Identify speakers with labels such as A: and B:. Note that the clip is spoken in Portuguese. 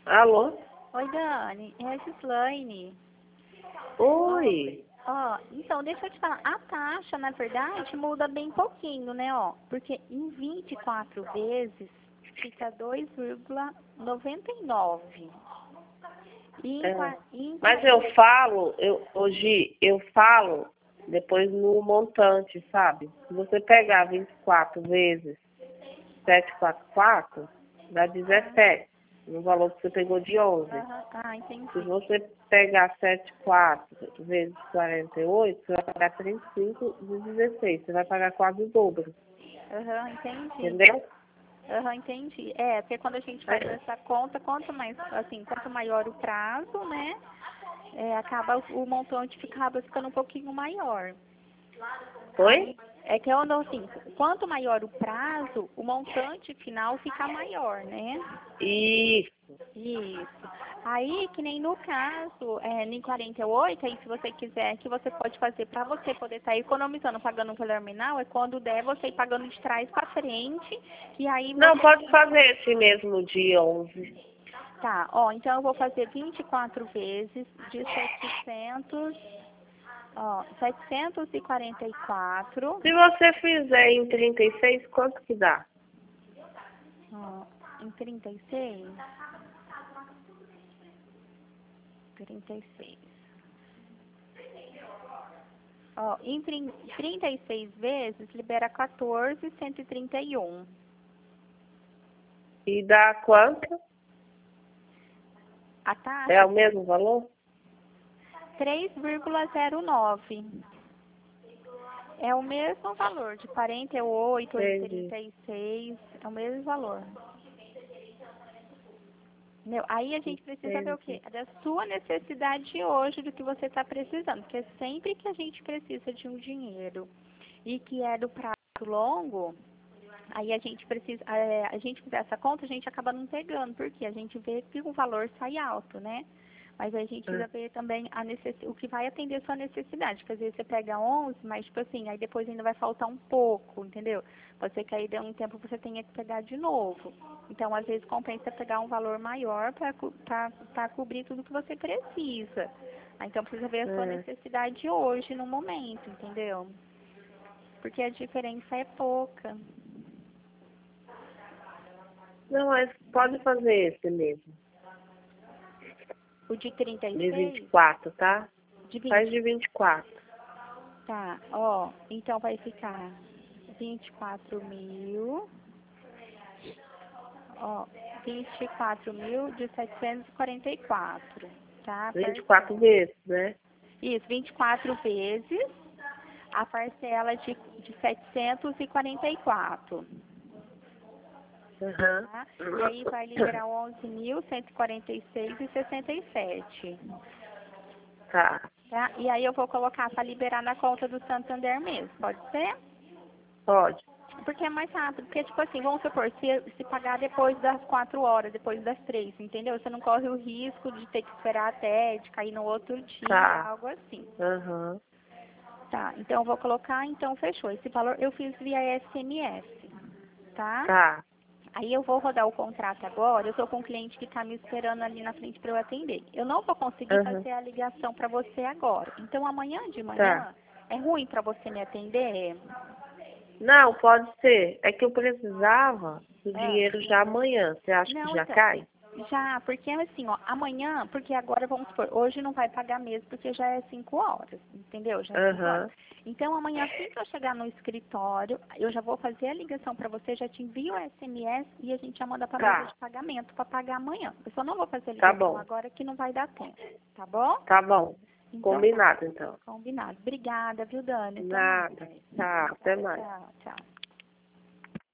A: Alô?
B: Oi, Dani. É a Gislaine.
A: Oi.
B: Ó, então, deixa eu te falar. A taxa, na verdade, muda bem pouquinho, né, ó? Porque em 24 vezes fica 2,99. E em,
A: É. Mas
B: 40...
A: hoje eu falo depois no montante, sabe? Se você pegar 24 vezes 744, dá 17, no valor que você pegou de 11.
B: entendi.
A: Se você pegar 74 vezes 48, você vai pagar 35 de 16. Você vai pagar quase o dobro.
B: Entendi.
A: Entendeu?
B: Entendi. É, porque quando a gente faz essa conta, quanto maior o prazo, né? Acaba o montante acaba ficando um pouquinho maior.
A: Oi?
B: É que eu ando assim, quanto maior o prazo, o montante final fica maior, né?
A: Isso.
B: Isso. Aí, que nem no caso, em 48, aí se você quiser, que você pode fazer para você poder estar economizando, pagando um terminal, é quando der você ir pagando de trás para frente, e aí você...
A: Não, pode fazer esse mesmo dia 11.
B: Tá, ó, então eu vou fazer 24 vezes de 744.
A: Se você fizer em 36, quanto que dá?
B: Ó, em 36. 36. Ó, em 36 vezes, libera 14.131.
A: E dá quanto?
B: A taxa
A: É o mesmo valor?
B: 3,09. É o mesmo valor, de 48 em
A: Entendi.
B: 36, é o mesmo valor. Entendeu? Aí a gente precisa ver o quê? Da sua necessidade hoje, do que você está precisando. Porque sempre que a gente precisa de um dinheiro e que é do prazo longo, aí a gente precisa, a gente fizer essa conta, a gente acaba não pegando, porque a gente vê que o valor sai alto, né? Mas aí a gente precisa ver também o que vai atender a sua necessidade. Porque às vezes você pega 11, mas tipo assim, aí depois ainda vai faltar um pouco, entendeu? Pode ser que aí dê um tempo você tenha que pegar de novo. Então, às vezes compensa pegar um valor maior para cobrir tudo que você precisa. Então precisa ver a sua necessidade hoje, no momento, entendeu? Porque a diferença é pouca.
A: Não, mas pode fazer esse mesmo.
B: O de 36?
A: De 24, tá?
B: De 20.
A: Faz de 24.
B: Tá, ó, então vai ficar 24 mil, ó, 24.000 de 744, tá?
A: 24 vezes, né?
B: Isso, 24 vezes a parcela de 744.
A: Aham.
B: Tá? E aí vai liberar 11.146,67.
A: Tá.
B: Tá? E aí eu vou colocar para liberar na conta do Santander mesmo, pode ser?
A: Pode.
B: Porque é mais rápido, porque tipo assim, vamos supor, se pagar depois das 4 horas, depois das 3, entendeu? Você não corre o risco de ter que esperar até, de cair no outro dia,
A: Tá.
B: algo assim.
A: Aham.
B: Tá, então eu vou colocar, então fechou. Esse valor eu fiz via SMS, tá?
A: Tá.
B: Aí eu vou rodar o contrato agora, eu tô com um cliente que tá me esperando ali na frente para eu atender. Eu não vou conseguir fazer a ligação para você agora. Então amanhã de manhã,
A: Tá.
B: é ruim para você me atender?
A: Não, pode ser. É que eu precisava do dinheiro já amanhã. Você acha que
B: Não,
A: já
B: então,
A: cai?
B: já, porque assim, ó, amanhã, porque agora vamos supor, hoje não vai pagar mesmo, porque já é 5 horas, entendeu? Já é 5 horas.
A: Aham.
B: Então amanhã, assim que eu chegar no escritório, eu já vou fazer a ligação para você, já te envio o SMS e a gente já manda para mesa
A: Tá.
B: de pagamento para pagar amanhã. Eu só não vou fazer a
A: Tá
B: ligação
A: bom.
B: agora que não vai dar tempo, tá bom?
A: Tá bom.
B: Então tá,
A: Combinado, então.
B: combinado. Obrigada, viu, Dani? Até mais.
A: Nada. Tá. Até mais.
B: Tchau, tchau.